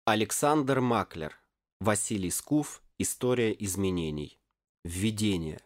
Александр Маклер. Василий Скуф. История изменений. Введение.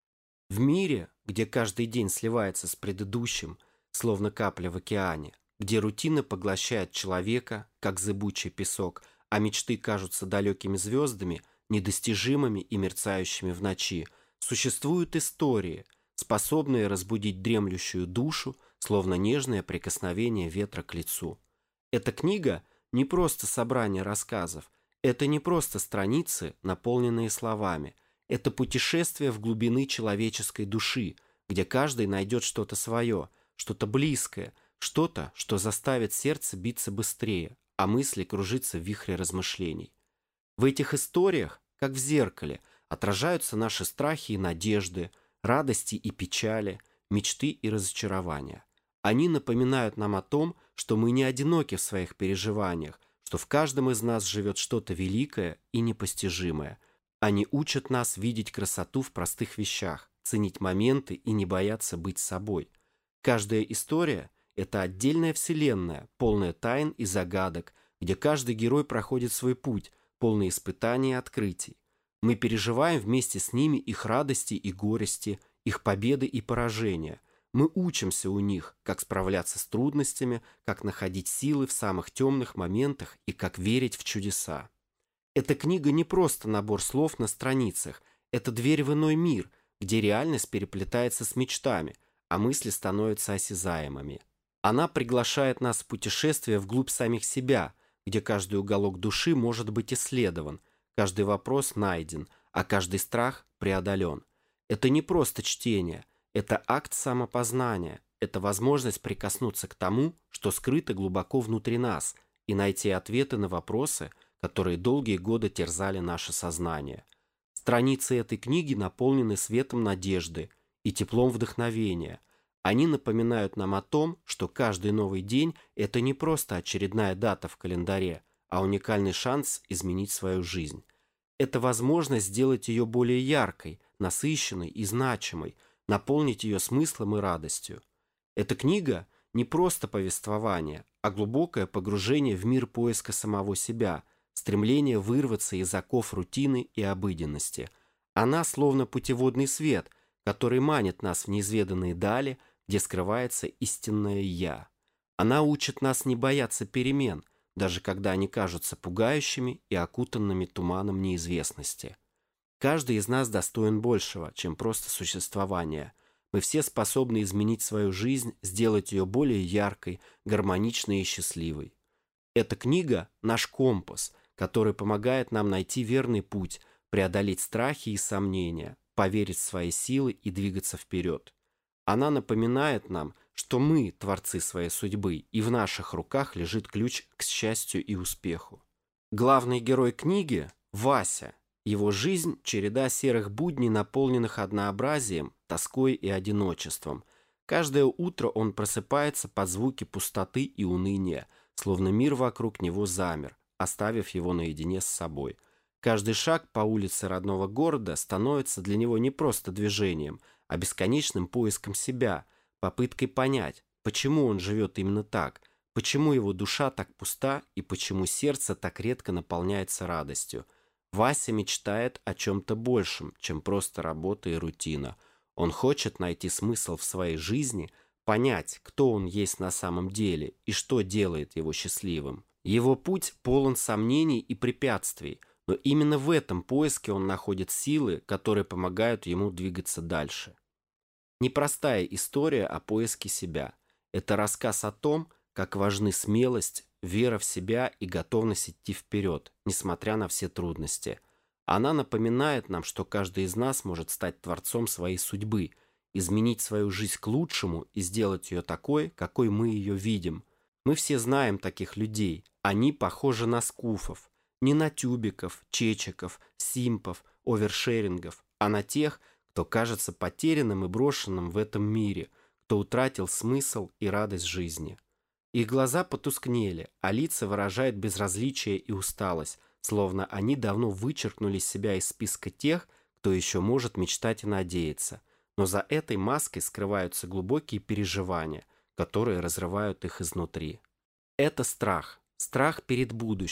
В мире, где каждый день сливается с предыдущим, словно капля в океане, где рутина поглощает человека, как зыбучий песок, а мечты кажутся далекими звездами, недостижимыми и мерцающими в ночи, существуют истории, способные разбудить дремлющую душу, словно нежное прикосновение ветра к лицу. Эта книга – не просто собрание рассказов, это не просто страницы, наполненные словами, это путешествие в глубины человеческой души, где каждый найдет что-то свое, что-то близкое, что-то, что заставит сердце биться быстрее, а мысли кружиться в вихре размышлений. В этих историях, как в зеркале, отражаются наши страхи и надежды, радости и печали, мечты и разочарования. Они напоминают нам о том, что мы не одиноки в своих переживаниях, что в каждом из нас живет что-то великое и непостижимое. Они учат нас видеть красоту в простых вещах, ценить моменты и не бояться быть собой. Каждая история – это отдельная вселенная, полная тайн и загадок, где каждый герой проходит свой путь, полный испытаний и открытий. Мы переживаем вместе с ними их радости и горести, их победы и поражения. Мы учимся у них, как справляться с трудностями, как находить силы в самых темных моментах и как верить в чудеса. Эта книга не просто набор слов на страницах, это дверь в иной мир, где реальность переплетается с мечтами, а мысли становятся осязаемыми. Она приглашает нас в путешествие вглубь самих себя, где каждый уголок души может быть исследован, каждый вопрос найден, а каждый страх преодолен. Это не просто чтение, это акт самопознания, это возможность прикоснуться к тому, что скрыто глубоко внутри нас, и найти ответы на вопросы, которые долгие годы терзали наше сознание. Страницы этой книги наполнены светом надежды и теплом вдохновения. Они напоминают нам о том, что каждый новый день – это не просто очередная дата в календаре, а уникальный шанс изменить свою жизнь. Это возможность сделать ее более яркой, насыщенной и значимой, наполнить ее смыслом и радостью. Эта книга не просто повествование, а глубокое погружение в мир поиска самого себя, стремление вырваться из оков рутины и обыденности. Она словно путеводный свет, который манит нас в неизведанные дали, где скрывается истинное «Я». Она учит нас не бояться перемен, даже когда они кажутся пугающими и окутанными туманом неизвестности. Каждый из нас достоин большего, чем просто существование. Мы все способны изменить свою жизнь, сделать ее более яркой, гармоничной и счастливой. Эта книга – наш компас, который помогает нам найти верный путь, преодолеть страхи и сомнения, поверить в свои силы и двигаться вперед. Она напоминает нам, что мы – творцы своей судьбы, и в наших руках лежит ключ к счастью и успеху. Главный герой книги – Вася. Его жизнь – череда серых будней, наполненных однообразием, тоской и одиночеством. Каждое утро он просыпается под звуки пустоты и уныния, словно мир вокруг него замер, оставив его наедине с собой. Каждый шаг по улице родного города становится для него не просто движением, а бесконечным поиском себя, попыткой понять, почему он живет именно так, почему его душа так пуста и почему сердце так редко наполняется радостью. Вася мечтает о чем-то большем, чем просто работа и рутина. Он хочет найти смысл в своей жизни, понять, кто он есть на самом деле и что делает его счастливым. Его путь полон сомнений и препятствий, но именно в этом поиске он находит силы, которые помогают ему двигаться дальше. Непростая история о поиске себя. Это рассказ о том, как важны смелость, вера в себя и готовность идти вперед, несмотря на все трудности. Она напоминает нам, что каждый из нас может стать творцом своей судьбы, изменить свою жизнь к лучшему и сделать ее такой, какой мы ее видим. Мы все знаем таких людей. Они похожи на скуфов. Не на тюбиков, чечиков, симпов, овершерингов, а на тех, кто кажется потерянным и брошенным в этом мире, кто утратил смысл и радость жизни. Их глаза потускнели, а лица выражают безразличие и усталость, словно они давно вычеркнули себя из списка тех, кто еще может мечтать и надеяться. Но за этой маской скрываются глубокие переживания, которые разрывают их изнутри. Это страх. Страх перед будущим,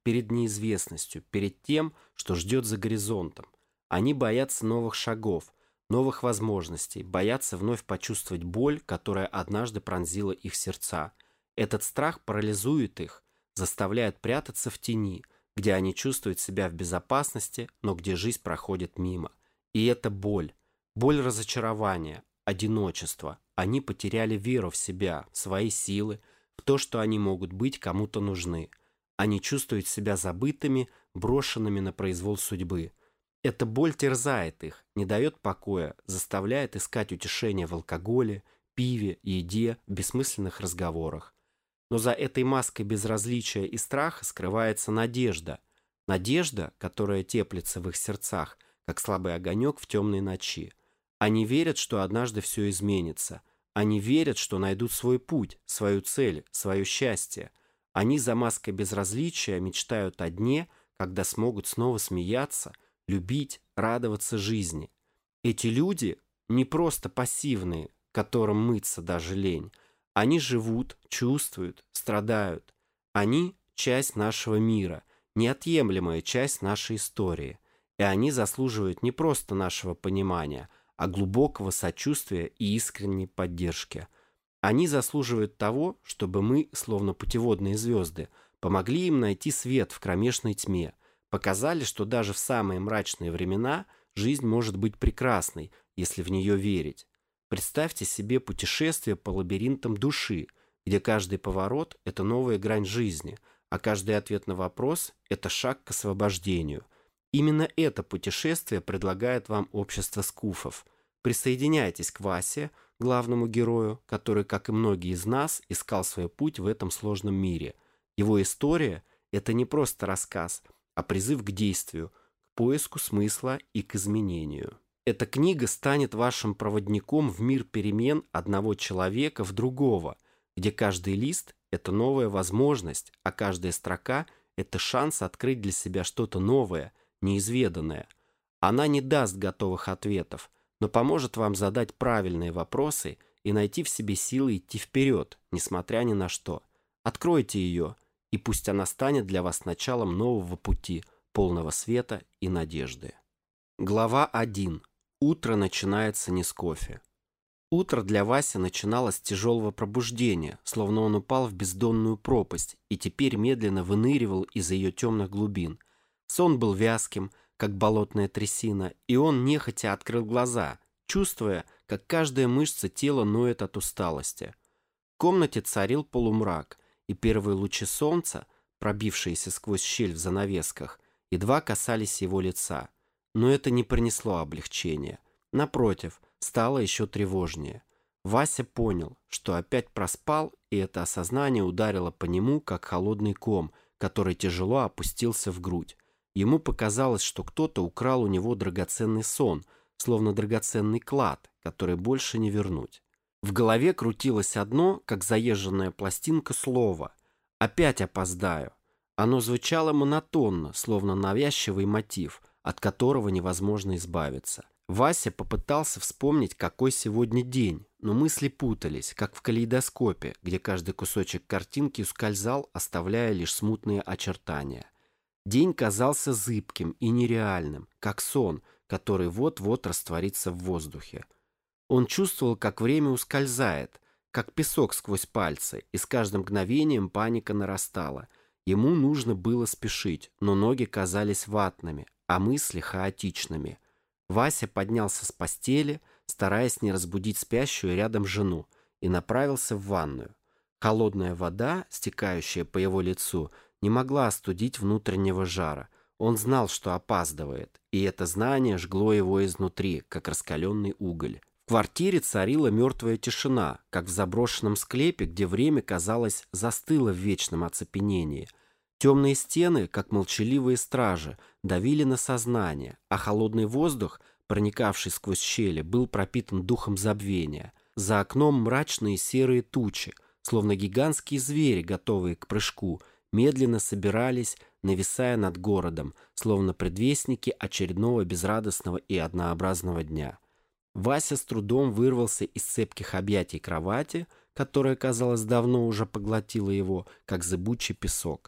перед неизвестностью, перед тем, что ждет за горизонтом. Они боятся новых шагов, новых возможностей, боятся вновь почувствовать боль, которая однажды пронзила их сердца. Этот страх парализует их, заставляет прятаться в тени, где они чувствуют себя в безопасности, но где жизнь проходит мимо. И это боль. Боль разочарования, одиночества. Они потеряли веру в себя, в свои силы, в то, что они могут быть кому-то нужны. Они чувствуют себя забытыми, брошенными на произвол судьбы. Эта боль терзает их, не дает покоя, заставляет искать утешение в алкоголе, пиве, еде, в бессмысленных разговорах. Но за этой маской безразличия и страха скрывается надежда. Надежда, которая теплится в их сердцах, как слабый огонек в темной ночи. Они верят, что однажды все изменится. Они верят, что найдут свой путь, свою цель, свое счастье. Они за маской безразличия мечтают о дне, когда смогут снова смеяться, любить, радоваться жизни. Эти люди не просто пассивные, которым мыться даже лень. Они живут, чувствуют, страдают. Они – часть нашего мира, неотъемлемая часть нашей истории. И они заслуживают не просто нашего понимания, а глубокого сочувствия и искренней поддержки. Они заслуживают того, чтобы мы, словно путеводные звезды, помогли им найти свет в кромешной тьме, показали, что даже в самые мрачные времена жизнь может быть прекрасной, если в нее верить. Представьте себе путешествие по лабиринтам души, где каждый поворот – это новая грань жизни, а каждый ответ на вопрос – это шаг к освобождению. Именно это путешествие предлагает вам общество скуфов. Присоединяйтесь к Васе, главному герою, который, как и многие из нас, искал свой путь в этом сложном мире. Его история – это не просто рассказ, а призыв к действию, к поиску смысла и к изменению. Эта книга станет вашим проводником в мир перемен одного человека в другого, где каждый лист – это новая возможность, а каждая строка – это шанс открыть для себя что-то новое, неизведанное. Она не даст готовых ответов, но поможет вам задать правильные вопросы и найти в себе силы идти вперед, несмотря ни на что. Откройте ее, и пусть она станет для вас началом нового пути, полного света и надежды. Глава 1. Утро начинается не с кофе. Утро для Васи начиналось с тяжелого пробуждения, словно он упал в бездонную пропасть и теперь медленно выныривал из ее темных глубин. Сон был вязким, как болотная трясина, и он нехотя открыл глаза, чувствуя, как каждая мышца тела ноет от усталости. В комнате царил полумрак, и первые лучи солнца, пробившиеся сквозь щель в занавесках, едва касались его лица. Но это не принесло облегчения. Напротив, стало еще тревожнее. Вася понял, что опять проспал, и это осознание ударило по нему, как холодный ком, который тяжело опустился в грудь. Ему показалось, что кто-то украл у него драгоценный сон, словно драгоценный клад, который больше не вернуть. В голове крутилось одно, как заезженная пластинка, слово «Опять опоздаю». Оно звучало монотонно, словно навязчивый мотив, от которого невозможно избавиться. Вася попытался вспомнить, какой сегодня день, но мысли путались, как в калейдоскопе, где каждый кусочек картинки ускользал, оставляя лишь смутные очертания. День казался зыбким и нереальным, как сон, который вот-вот растворится в воздухе. Он чувствовал, как время ускользает, как песок сквозь пальцы, и с каждым мгновением паника нарастала. Ему нужно было спешить, но ноги казались ватными, а мысли хаотичными. Вася поднялся с постели, стараясь не разбудить спящую рядом жену, и направился в ванную. Холодная вода, стекающая по его лицу, не могла остудить внутреннего жара. Он знал, что опаздывает, и это знание жгло его изнутри, как раскаленный уголь. В квартире царила мертвая тишина, как в заброшенном склепе, где время, казалось, застыло в вечном оцепенении. Темные стены, как молчаливые стражи, давили на сознание, а холодный воздух, проникавший сквозь щели, был пропитан духом забвения. За окном мрачные серые тучи, словно гигантские звери, готовые к прыжку, медленно собирались, нависая над городом, словно предвестники очередного безрадостного и однообразного дня. Вася с трудом вырвался из цепких объятий кровати, которая, казалось, давно уже поглотила его, как зыбучий песок.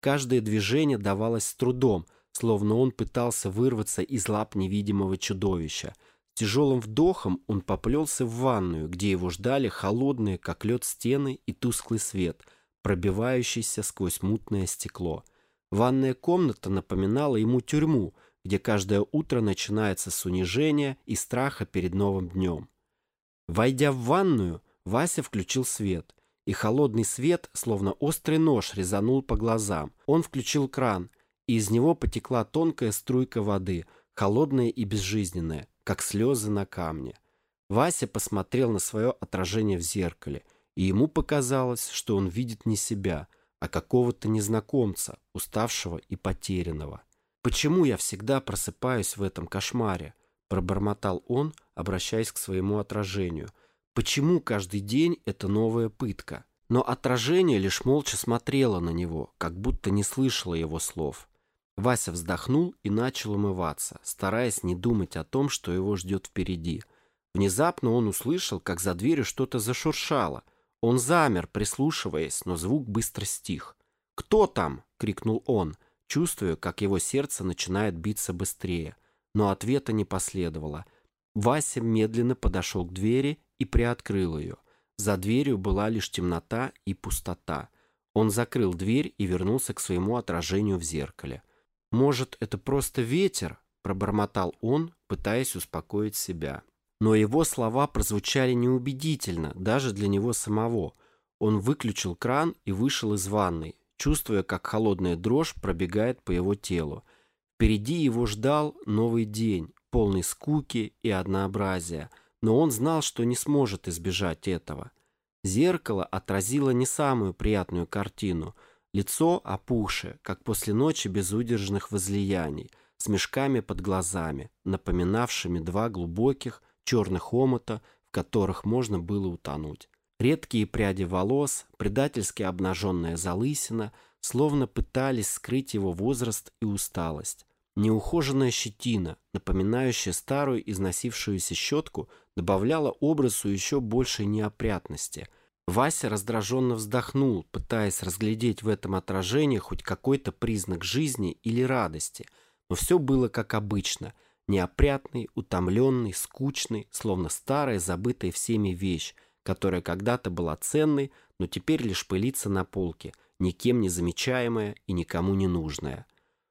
Каждое движение давалось с трудом, словно он пытался вырваться из лап невидимого чудовища. С тяжелым вдохом он поплелся в ванную, где его ждали холодные, как лед, стены и тусклый свет, пробивающийся сквозь мутное стекло. Ванная комната напоминала ему тюрьму, где каждое утро начинается с унижения и страха перед новым днем. Войдя в ванную, Вася включил свет, и холодный свет, словно острый нож, резанул по глазам. Он включил кран, и из него потекла тонкая струйка воды, холодная и безжизненная, как слезы на камне. Вася посмотрел на свое отражение в зеркале, и ему показалось, что он видит не себя, а какого-то незнакомца, уставшего и потерянного. «Почему я всегда просыпаюсь в этом кошмаре?» – пробормотал он, обращаясь к своему отражению. «Почему каждый день это новая пытка?» Но отражение лишь молча смотрело на него, как будто не слышало его слов. Вася вздохнул и начал умываться, стараясь не думать о том, что его ждет впереди. Внезапно он услышал, как за дверью что-то зашуршало. Он замер, прислушиваясь, но звук быстро стих. «Кто там?» – крикнул он, чувствуя, как его сердце начинает биться быстрее. Но ответа не последовало. Вася медленно подошел к двери и приоткрыл ее. За дверью была лишь темнота и пустота. Он закрыл дверь и вернулся к своему отражению в зеркале. «Может, это просто ветер?» – пробормотал он, пытаясь успокоить себя. Но его слова прозвучали неубедительно, даже для него самого. Он выключил кран и вышел из ванной, чувствуя, как холодная дрожь пробегает по его телу. Впереди его ждал новый день, полный скуки и однообразия, но он знал, что не сможет избежать этого. Зеркало отразило не самую приятную картину. Лицо опухшее, как после ночи безудержных возлияний, с мешками под глазами, напоминавшими два глубоких черных омута, в которых можно было утонуть. Редкие пряди волос, предательски обнаженная залысина, словно пытались скрыть его возраст и усталость. Неухоженная щетина, напоминающая старую износившуюся щетку, добавляла образу еще большей неопрятности. Вася раздраженно вздохнул, пытаясь разглядеть в этом отражении хоть какой-то признак жизни или радости, но все было как обычно – неопрятный, утомленный, скучный, словно старая, забытая всеми вещь, которая когда-то была ценной, но теперь лишь пылится на полке, никем не замечаемая и никому не нужная.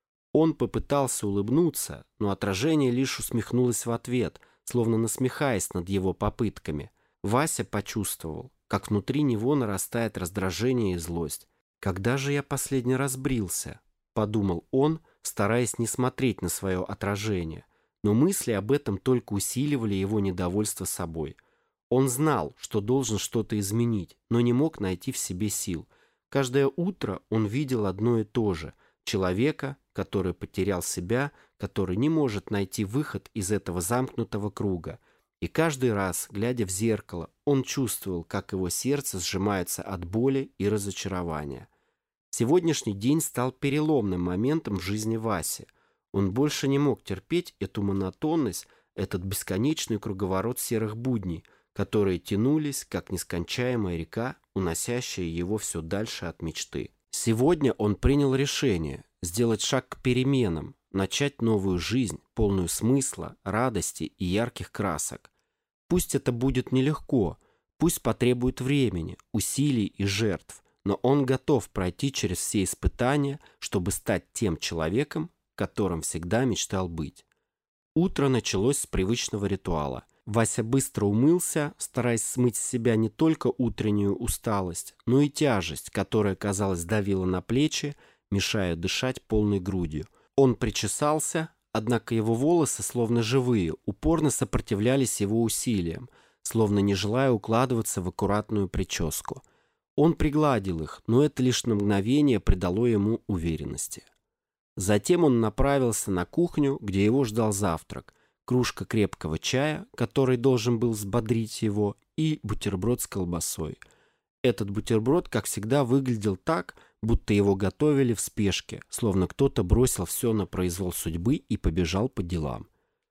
Он попытался улыбнуться, но отражение лишь усмехнулось в ответ, словно насмехаясь над его попытками. Вася почувствовал, как внутри него нарастает раздражение и злость. «Когда же я последний раз брился?» – подумал он, стараясь не смотреть на свое отражение. Но мысли об этом только усиливали его недовольство собой. Он знал, что должен что-то изменить, но не мог найти в себе сил. Каждое утро он видел одно и то же – человека, который потерял себя, который не может найти выход из этого замкнутого круга. И каждый раз, глядя в зеркало, он чувствовал, как его сердце сжимается от боли и разочарования. Сегодняшний день стал переломным моментом в жизни Васи. Он больше не мог терпеть эту монотонность, этот бесконечный круговорот серых будней, которые тянулись, как нескончаемая река, уносящая его все дальше от мечты. Сегодня он принял решение сделать шаг к переменам, начать новую жизнь, полную смысла, радости и ярких красок. Пусть это будет нелегко, пусть потребует времени, усилий и жертв, но он готов пройти через все испытания, чтобы стать тем человеком, которым всегда мечтал быть. Утро началось с привычного ритуала. Вася быстро умылся, стараясь смыть с себя не только утреннюю усталость, но и тяжесть, которая, казалось, давила на плечи, мешая дышать полной грудью. Он причесался, однако его волосы, словно живые, упорно сопротивлялись его усилиям, словно не желая укладываться в аккуратную прическу. Он пригладил их, но это лишь на мгновение придало ему уверенности. Затем он направился на кухню, где его ждал завтрак, кружка крепкого чая, который должен был взбодрить его, и бутерброд с колбасой. Этот бутерброд, как всегда, выглядел так, будто его готовили в спешке, словно кто-то бросил все на произвол судьбы и побежал по делам.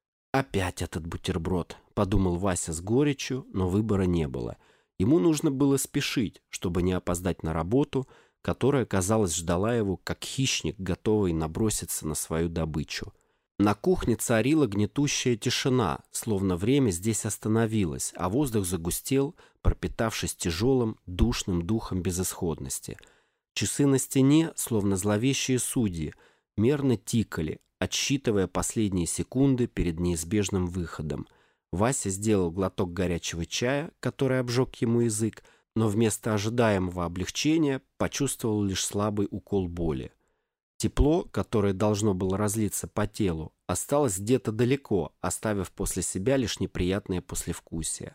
«Опять этот бутерброд», — подумал Вася с горечью, но выбора не было. Ему нужно было спешить, чтобы не опоздать на работу, которая, казалось, ждала его, как хищник, готовый наброситься на свою добычу. На кухне царила гнетущая тишина, словно время здесь остановилось, а воздух загустел, пропитавшись тяжелым, душным духом безысходности. Часы на стене, словно зловещие судьи, мерно тикали, отсчитывая последние секунды перед неизбежным выходом. Вася сделал глоток горячего чая, который обжег ему язык, но вместо ожидаемого облегчения почувствовал лишь слабый укол боли. Тепло, которое должно было разлиться по телу, осталось где-то далеко, оставив после себя лишь неприятное послевкусие.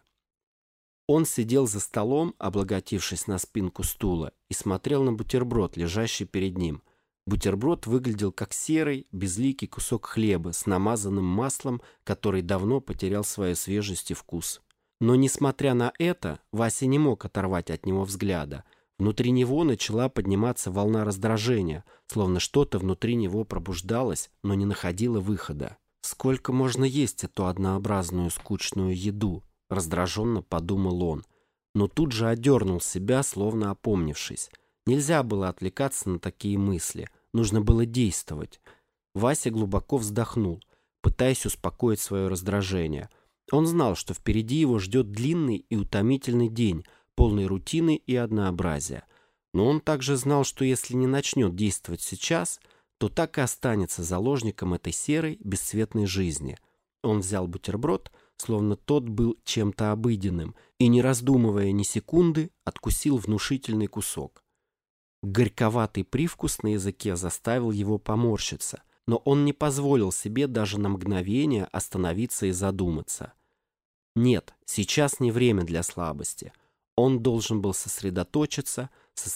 Он сидел за столом, облокотившись на спинку стула, и смотрел на бутерброд, лежащий перед ним. Бутерброд выглядел как серый, безликий кусок хлеба с намазанным маслом, который давно потерял свою свежесть и вкус. Но, несмотря на это, Вася не мог оторвать от него взгляда. Внутри него начала подниматься волна раздражения, словно что-то внутри него пробуждалось, но не находило выхода. «Сколько можно есть эту однообразную скучную еду?» – раздраженно подумал он. Но тут же одернул себя, словно опомнившись. Нельзя было отвлекаться на такие мысли, нужно было действовать. Вася глубоко вздохнул, пытаясь успокоить свое раздражение. Он знал, что впереди его ждет длинный и утомительный день, полный рутины и однообразия. Но он также знал, что если не начнет действовать сейчас, то так и останется заложником этой серой, бесцветной жизни. Он взял бутерброд, словно тот был чем-то обыденным, и, не раздумывая ни секунды, откусил внушительный кусок. Горьковатый привкус на языке заставил его поморщиться, но он не позволил себе даже на мгновение остановиться и задуматься. Нет, сейчас не время для слабости. Он должен был сосредоточиться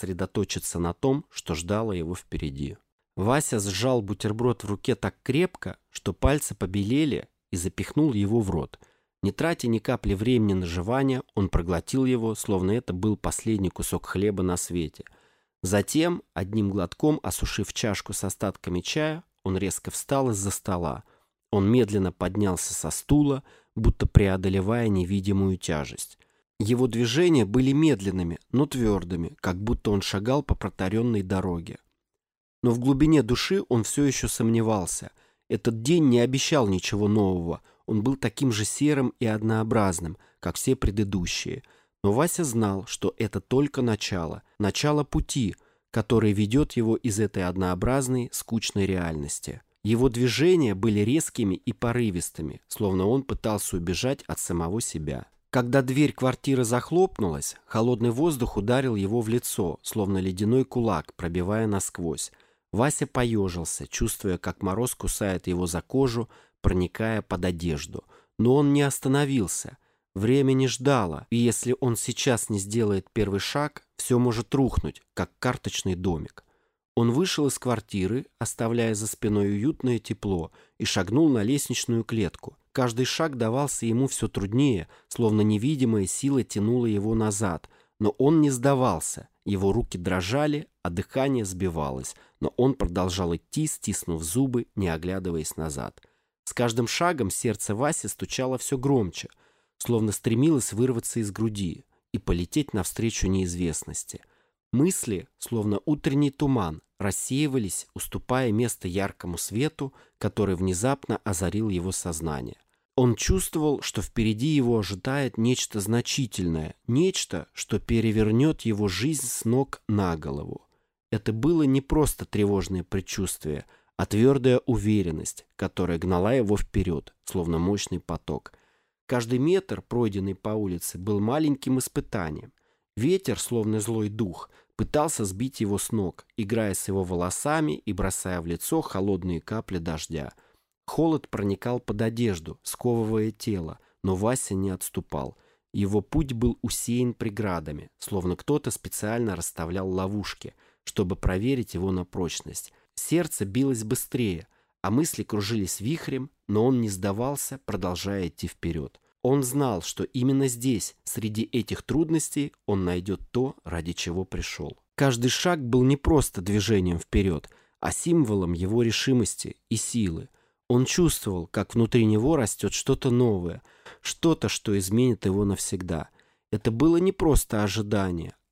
на том, что ждало его впереди. Вася сжал бутерброд в руке так крепко, что пальцы побелели, и запихнул его в рот. Не тратя ни капли времени на жевание, он проглотил его, словно это был последний кусок хлеба на свете. Затем, одним глотком осушив чашку с остатками чая, он резко встал из-за стола. Он медленно поднялся со стула, будто преодолевая невидимую тяжесть. Его движения были медленными, но твердыми, как будто он шагал по протаренной дороге. Но в глубине души он все еще сомневался. Этот день не обещал ничего нового, он был таким же серым и однообразным, как все предыдущие. Но Вася знал, что это только начало пути, который ведет его из этой однообразной, скучной реальности. Его движения были резкими и порывистыми, словно он пытался убежать от самого себя. Когда дверь квартиры захлопнулась, холодный воздух ударил его в лицо, словно ледяной кулак, пробивая насквозь. Вася поежился, чувствуя, как мороз кусает его за кожу, проникая под одежду. Но он не остановился. Время не ждало, и если он сейчас не сделает первый шаг, все может рухнуть, как карточный домик. Он вышел из квартиры, оставляя за спиной уютное тепло, и шагнул на лестничную клетку. Каждый шаг давался ему все труднее, словно невидимая сила тянула его назад. Но он не сдавался, его руки дрожали, а дыхание сбивалось, но он продолжал идти, стиснув зубы, не оглядываясь назад. С каждым шагом сердце Васи стучало все громче, словно стремилось вырваться из груди и полететь навстречу неизвестности. Мысли, словно утренний туман, рассеивались, уступая место яркому свету, который внезапно озарил его сознание. Он чувствовал, что впереди его ожидает нечто значительное, нечто, что перевернет его жизнь с ног на голову. Это было не просто тревожное предчувствие, а твердая уверенность, которая гнала его вперед, словно мощный поток. Каждый метр, пройденный по улице, был маленьким испытанием. Ветер, словно злой дух, пытался сбить его с ног, играя с его волосами и бросая в лицо холодные капли дождя. Холод проникал под одежду, сковывая тело, но Вася не отступал. Его путь был усеян преградами, словно кто-то специально расставлял ловушки, чтобы проверить его на прочность. Сердце билось быстрее, а мысли кружились вихрем, но он не сдавался, продолжая идти вперед. Он знал, что именно здесь, среди этих трудностей, он найдет то, ради чего пришел. Каждый шаг был не просто движением вперед, а символом его решимости и силы. Он чувствовал, как внутри него растет что-то новое, что-то, что изменит его навсегда. Это было не просто ожидание,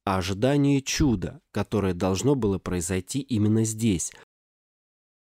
ожидании чуда, которое должно было произойти именно здесь,